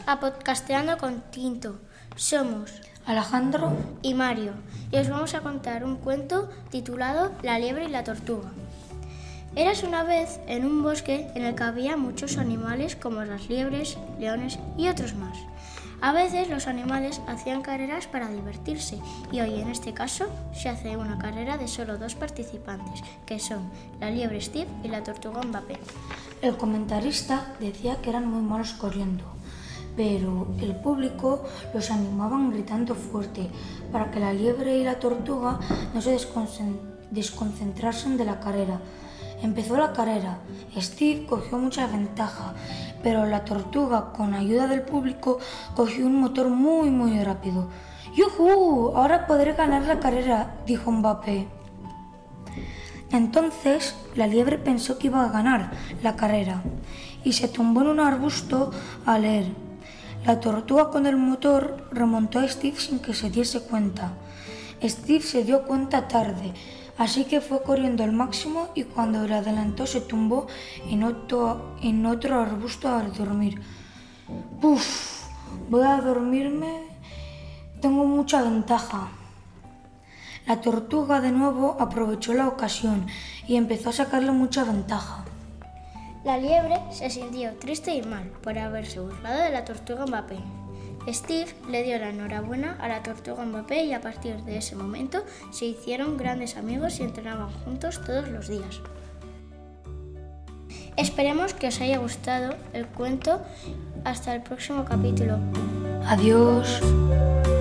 a Podcasteando con Tinto. Somos Alejandro y Mario y os vamos a contar un cuento titulado La liebre y la tortuga. Eras una vez en un bosque en el que había muchos animales como las liebres, leones y otros más. A veces los animales hacían carreras para divertirse y hoy en este caso se hace una carrera de solo 2 participantes, que son la liebre Steve y la tortuga Mbappé. El comentarista decía que eran muy malos corriendo, pero el público los animaban gritando fuerte para que la liebre y la tortuga no se desconcentrasen de la carrera. Empezó la carrera. Steve cogió mucha ventaja, pero la tortuga, con ayuda del público, cogió un motor muy rápido. ¡Yujú! Ahora podré ganar la carrera, dijo Mbappé. Entonces la liebre pensó que iba a ganar la carrera y se tumbó en un arbusto a leer. La tortuga con el motor remontó a Steve sin que se diese cuenta. Steve se dio cuenta tarde, así que fue corriendo al máximo y cuando le adelantó se tumbó en otro arbusto a dormir. ¡Puf! Voy a dormirme. Tengo mucha ventaja. La tortuga de nuevo aprovechó la ocasión y empezó a sacarle mucha ventaja. La liebre se sintió triste y mal por haberse burlado de la tortuga Mbappé. Steve le dio la enhorabuena a la tortuga Mbappé y a partir de ese momento se hicieron grandes amigos y entrenaban juntos todos los días. Esperemos que os haya gustado el cuento. Hasta el próximo capítulo. Adiós.